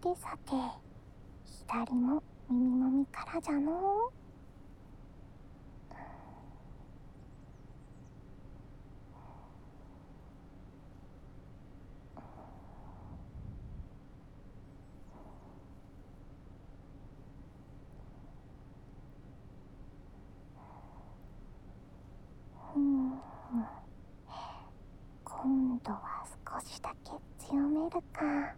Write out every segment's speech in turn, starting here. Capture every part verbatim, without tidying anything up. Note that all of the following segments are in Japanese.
てさて、左も右の身からじゃのう。うん、今度は少しだけ強めるか。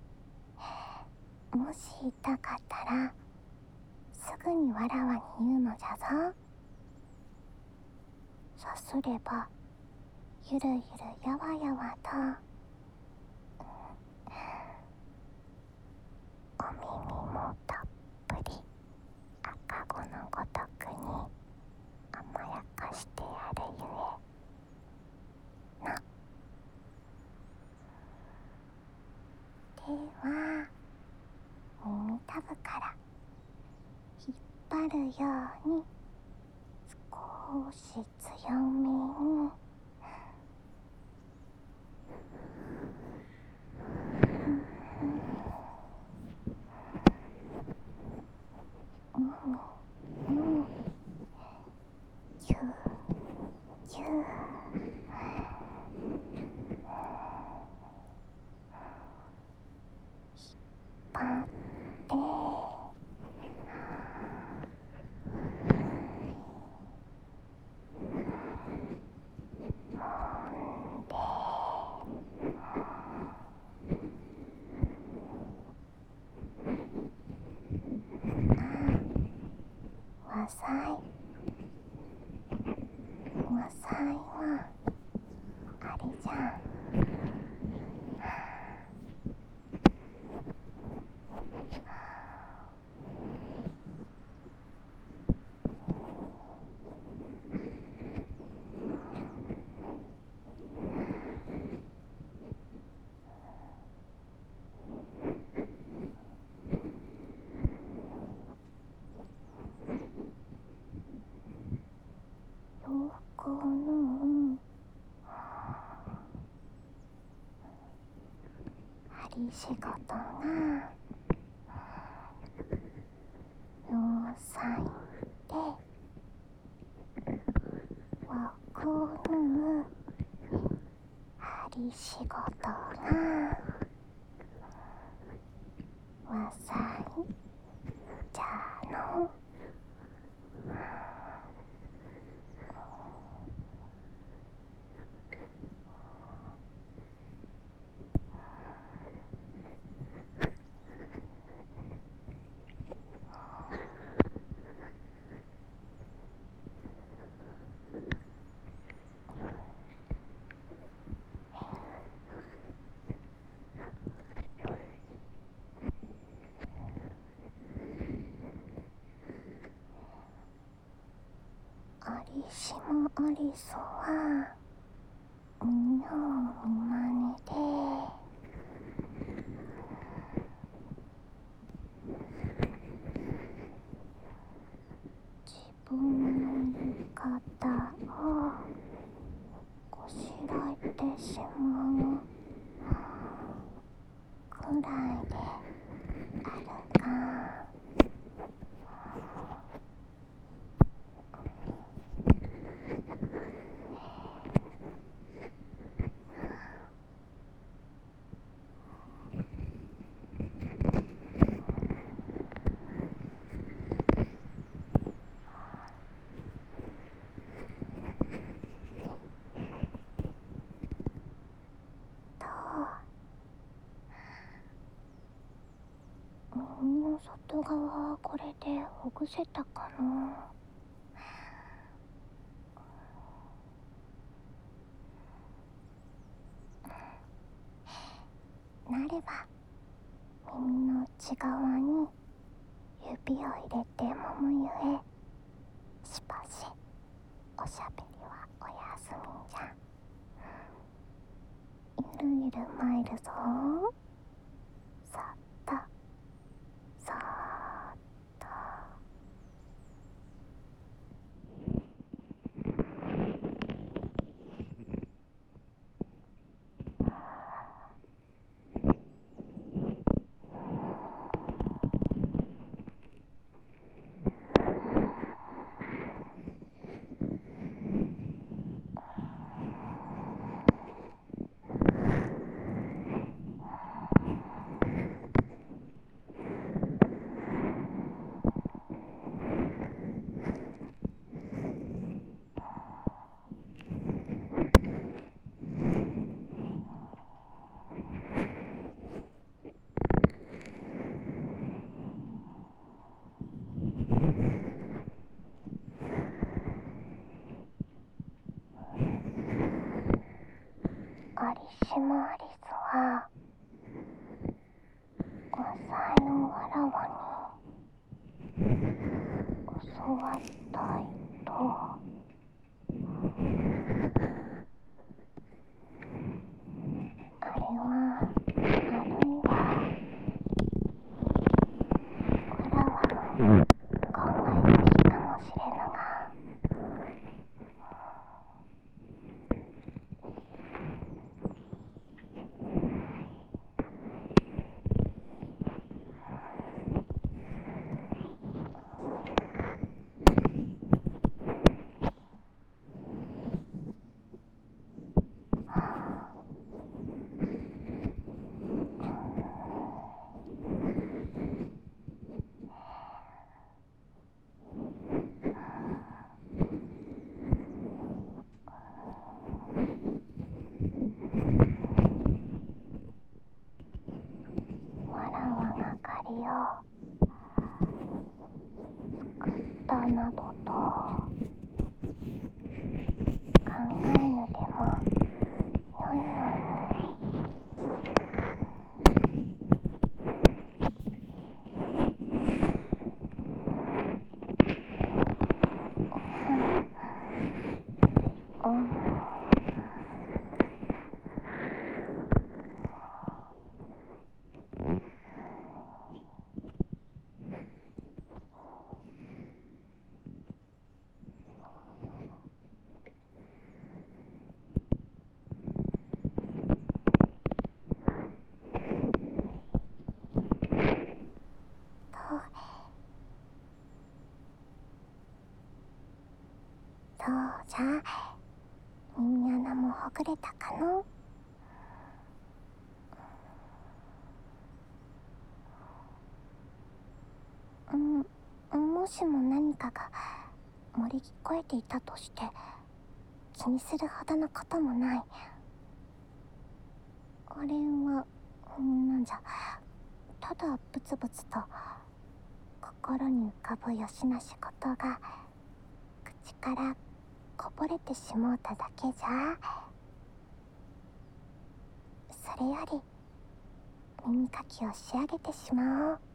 もし痛かったらすぐにわらわに言うのじゃぞ。さすればゆるゆるやわやわと、お耳もたっぷり赤子のごとくに甘やかしてやるゆえな。では耳たぶから引っ張るように少し強めに、うんうん、ぎゅーぎゅー、パッてわさいわさいはあれじゃん。洋服を縫う針仕事が洋裁で、和服を縫う針仕事が和裁じゃの。ありしもありそは見よう見まねで、自分の言い方をこしらえてしまうくらいであるが、耳の外側はこれでほぐせたかな。なれば耳の内側に指を入れて揉むゆえ、しばしおしゃべりはおやすみじゃ。ゆるゆる参るぞ。そっとそーっと。 島アリスはマサイのわらわに教わった糸、あれはあるいはわらわの考えすぎかもしれぬが、わらわが借りを作ったなどと考えぬでもよいのに。うん、そうじゃ、耳穴もほぐれたかの？うん、もしも何かが漏れ聞こえていたとして気にするほどのこともない。あれはなんじゃ、ただブツブツと心に浮かぶよしな仕事が口からこぼれてしもうただけじゃ。それより耳かきを仕上げてしまおう。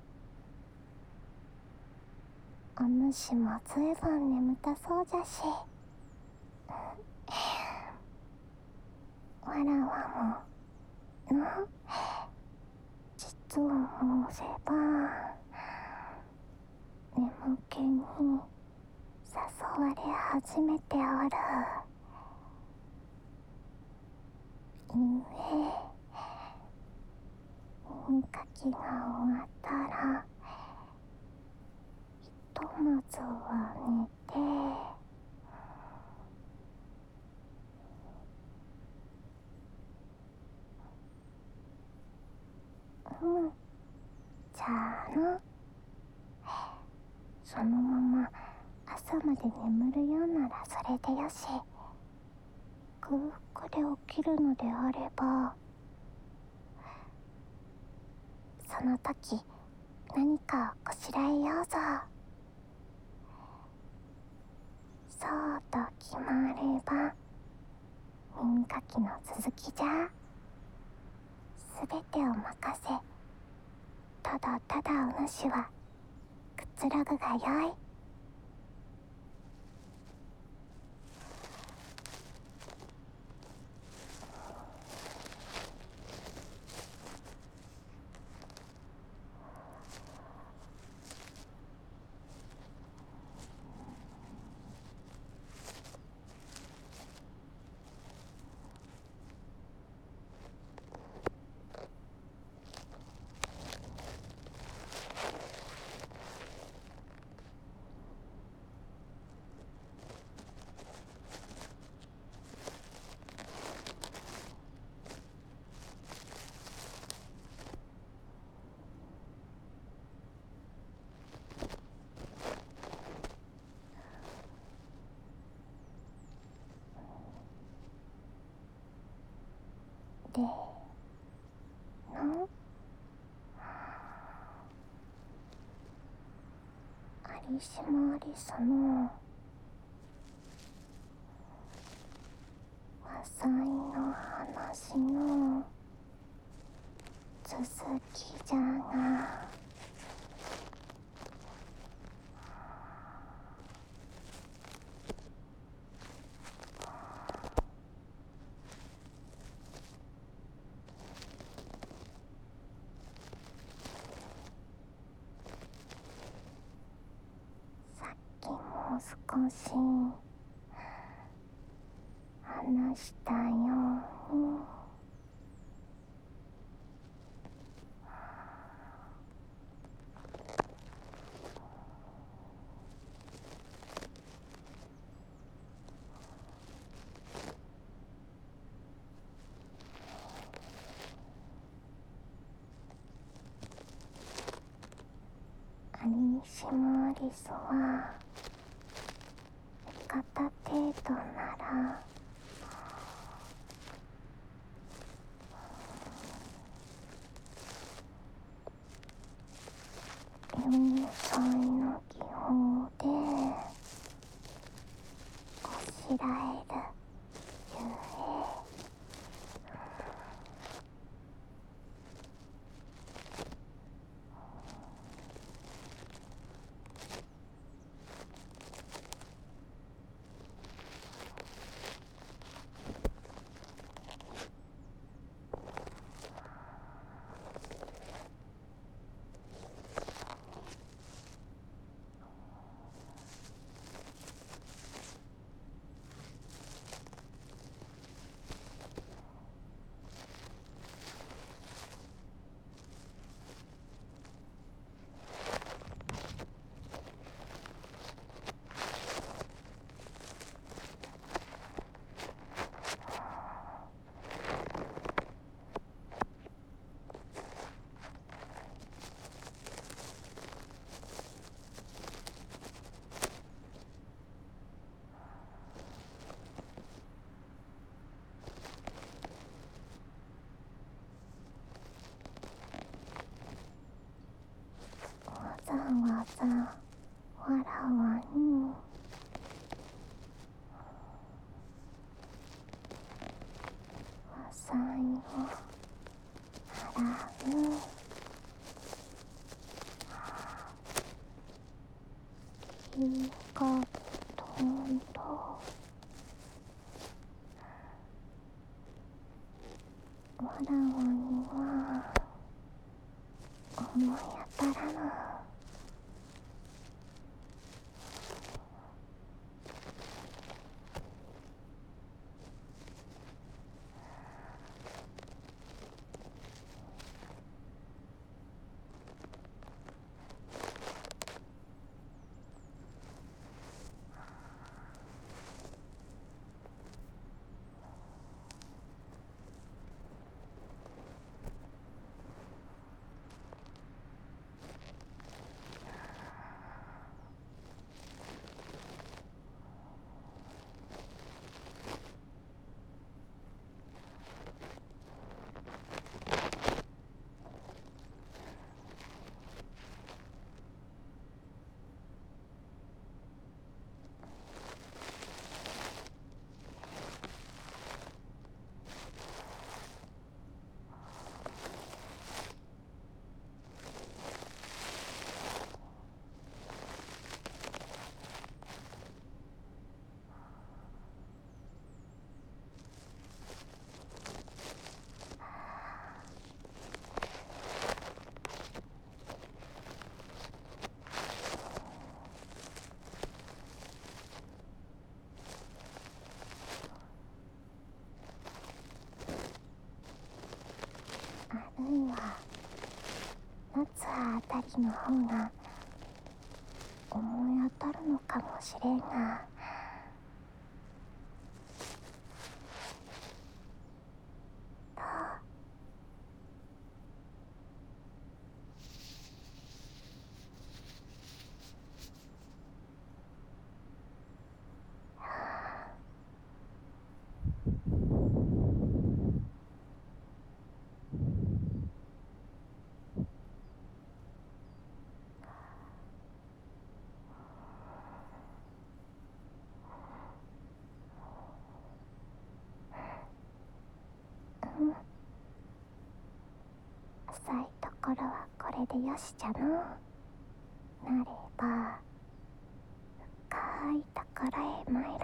お主もずいぶん眠たそうじゃし、わらわもの実を申せば眠気に誘われ始めておる。ゆえ耳かきが終わったらひとまずは寝て、うん、じゃあのそのまま朝まで眠るようならそれでよし。空腹で起きるのであればその時何かをこしらえようぞ。そうと決まれば耳かきの続きじゃ。すべてを任せ、ただただお主はくつろぐがよい。でのアリシマアリサの和裁の話のも少し話したようにアニシモアリスは味方程度ならよんさいの技法でこしらえるゆえ、わざわざわらわに和裁を払う気がとんとわらわには思い当たらぬ。あるいは夏あたりの方が思い当たるのかもしれんが、とうん浅いところはこれでよしじゃの。なれば深いところへ参ろう。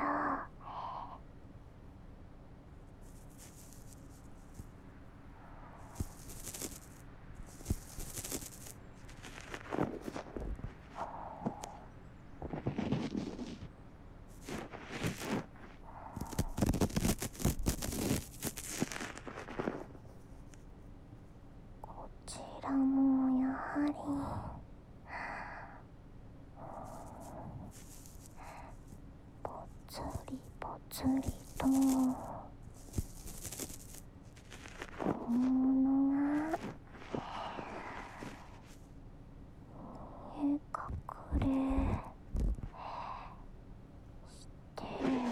すりと本物が見え隠れして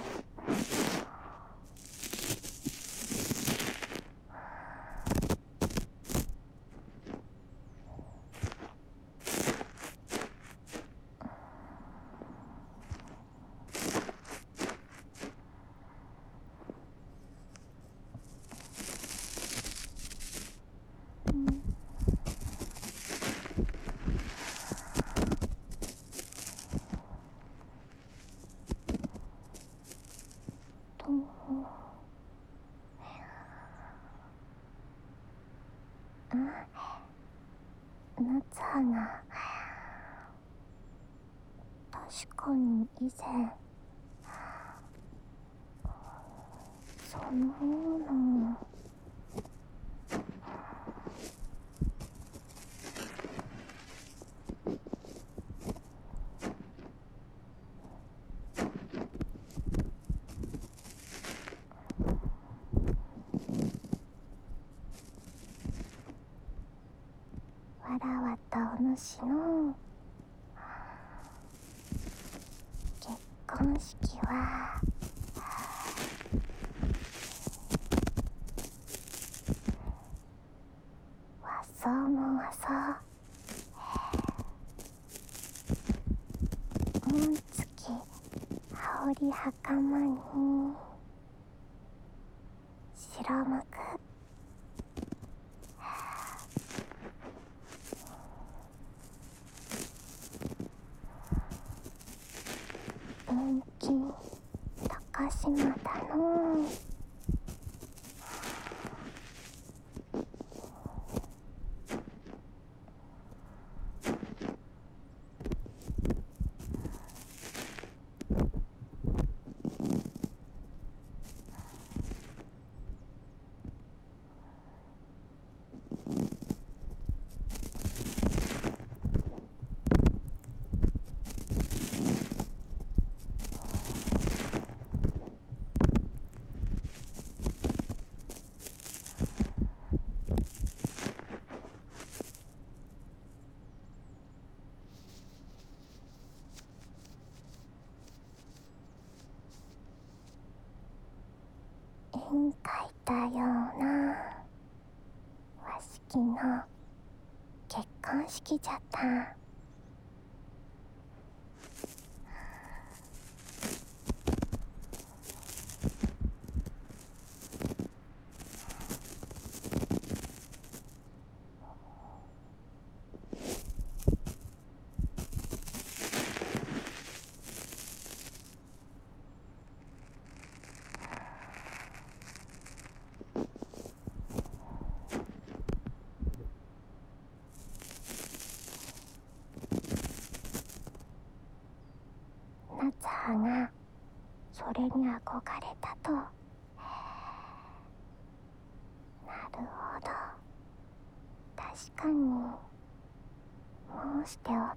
とあ夏葉が確かに以前そののわらわとお主の結婚式は和装も和装紋付き羽織袴に白幕遠近高島だの絵に描いたような和式の結婚式じゃった。夏葉がそれに憧れたと。なるほど、確かに申しておった。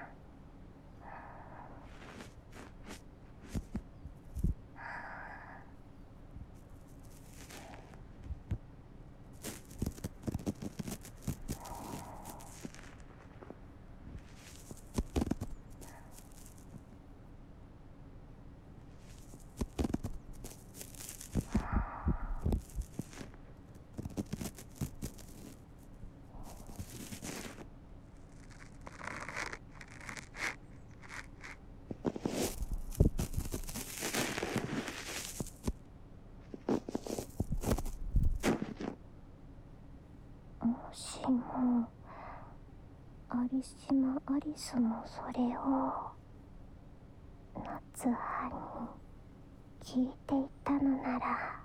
もしもアリシマ・アリスもそれを夏葉に聞いていたのなら、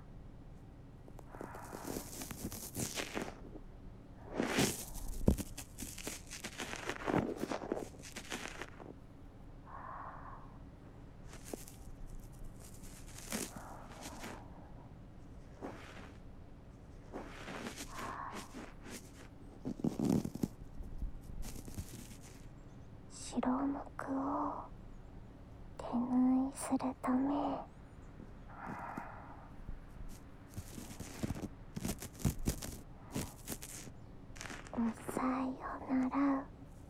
白幕を手縫いするためさよならの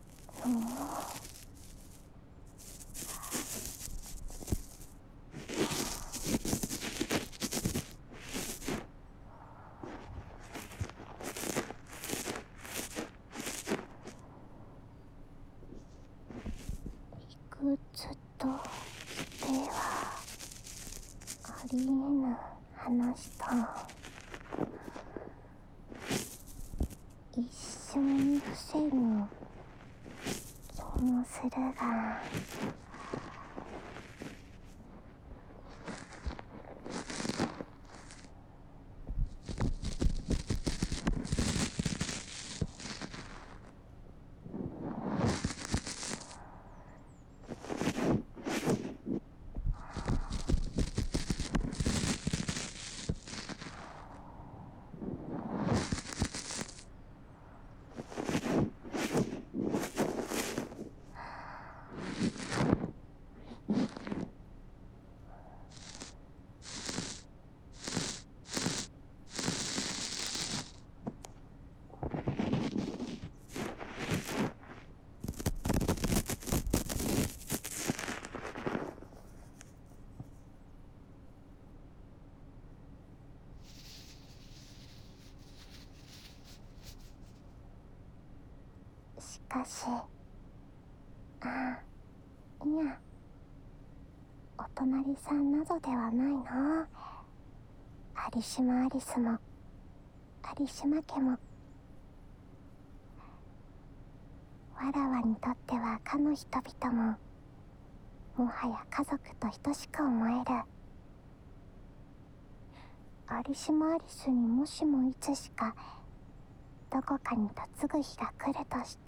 いくつとしてはありえぬ話と一瞬防ぐ気もするが、しかし、ああ、いや、お隣さんなどではないの。アリシマアリスもアリシマ家も、わらわにとってはかの人々ももはや家族と等しく思える。アリシマアリスにもしもいつしかどこかに嫁ぐ日が来るとして、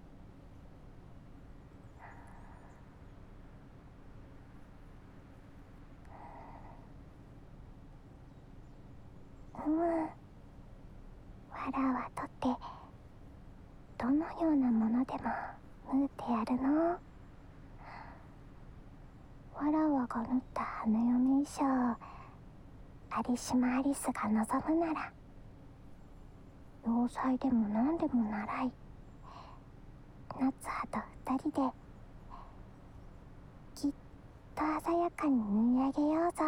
うむ、わらわとってどのようなものでも縫うてやるの。わらわが縫った花嫁衣装をアリシマアリスが望むなら、要塞でも何でも習い、夏葉と二人できっと鮮やかに縫い上げようぞ。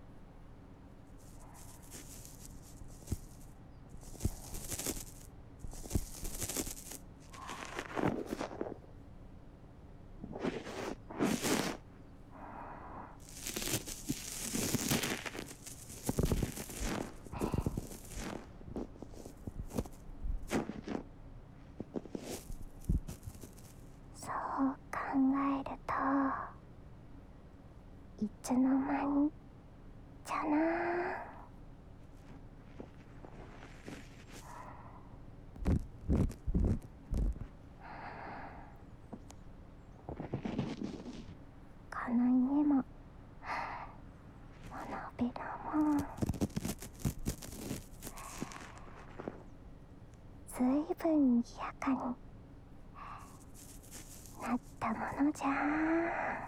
そう考えると、いつの間にじゃなあ。この家もこのベラもずいぶんにぎやかになったものじゃ。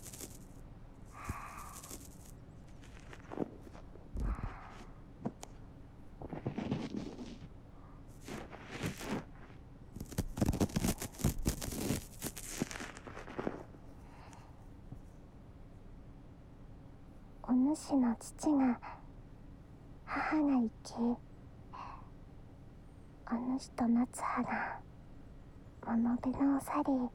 お主の父が母が生き、お主と夏葉が物部のを去り、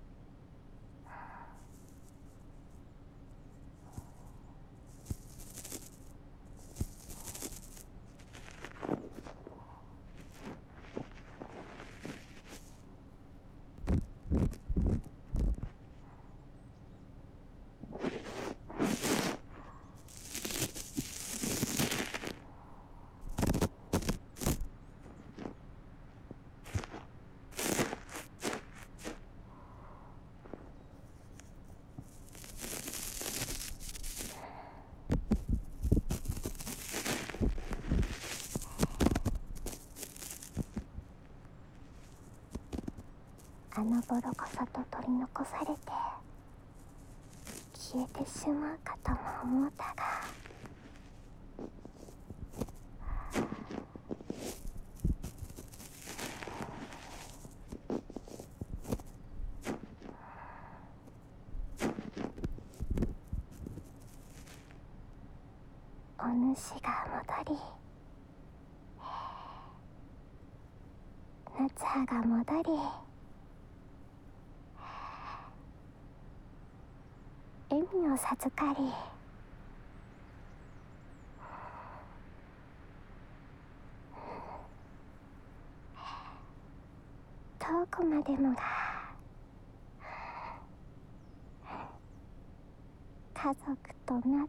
あのボロこそと取り残されて消えてしまうかとも思うたが、 主が戻り、夏葉が戻り、笑みを授かり、遠くまでもが家族となって、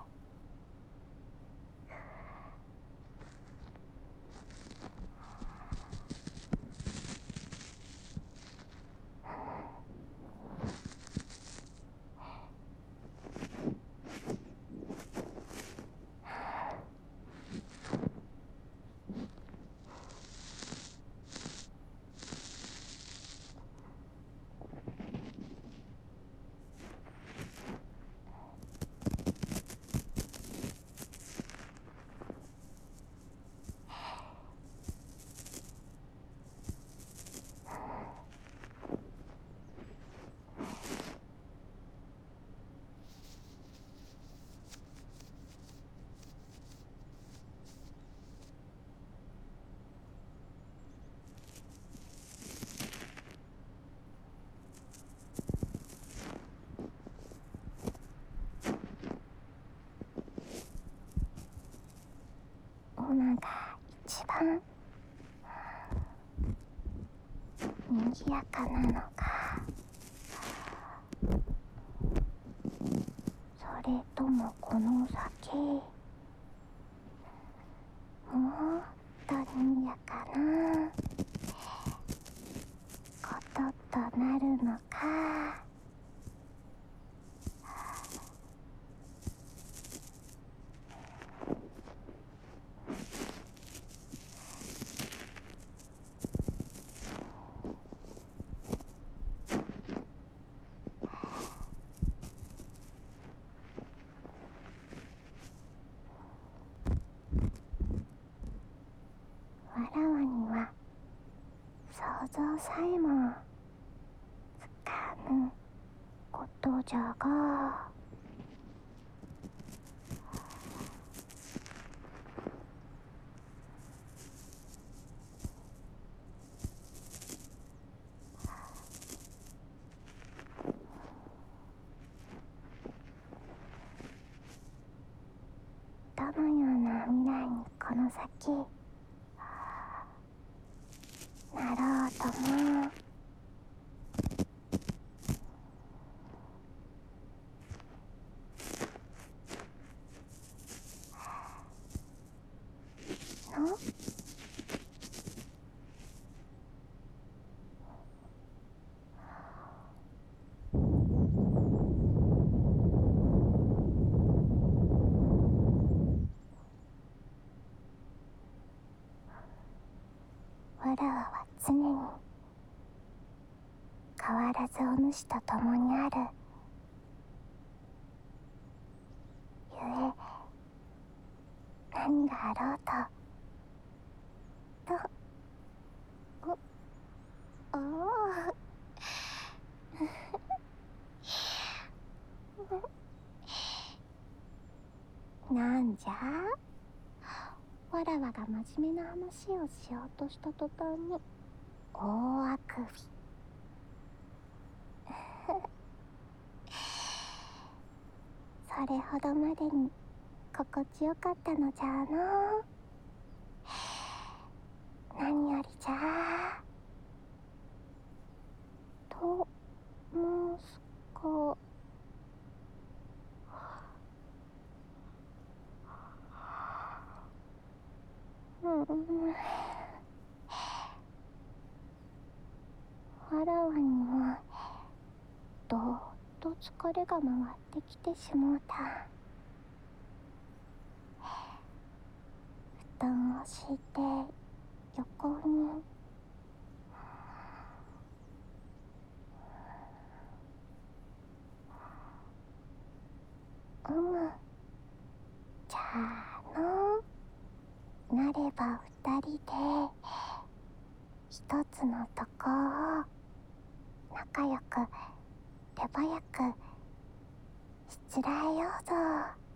今が一番賑やかなのか、それともこの先もっと賑やかなこととなるのか。わらわには想像さえもつかぬことじゃが、どのような未来にこの先なろうとも、のわらわは常に変わらずお主と共にあるゆえ、何があろうととおおなんじゃ、わらわが真面目な話をしようとした途端に大あくび。それほどまでに心地よかったのじゃの。何よりじゃ。と申すか、うん、わらわにもどーっと疲れが回ってきてしもうた。布団を敷いて横にうむじゃあの、なれば二人で一つのとこを仲良く手早くしつらえようぞ。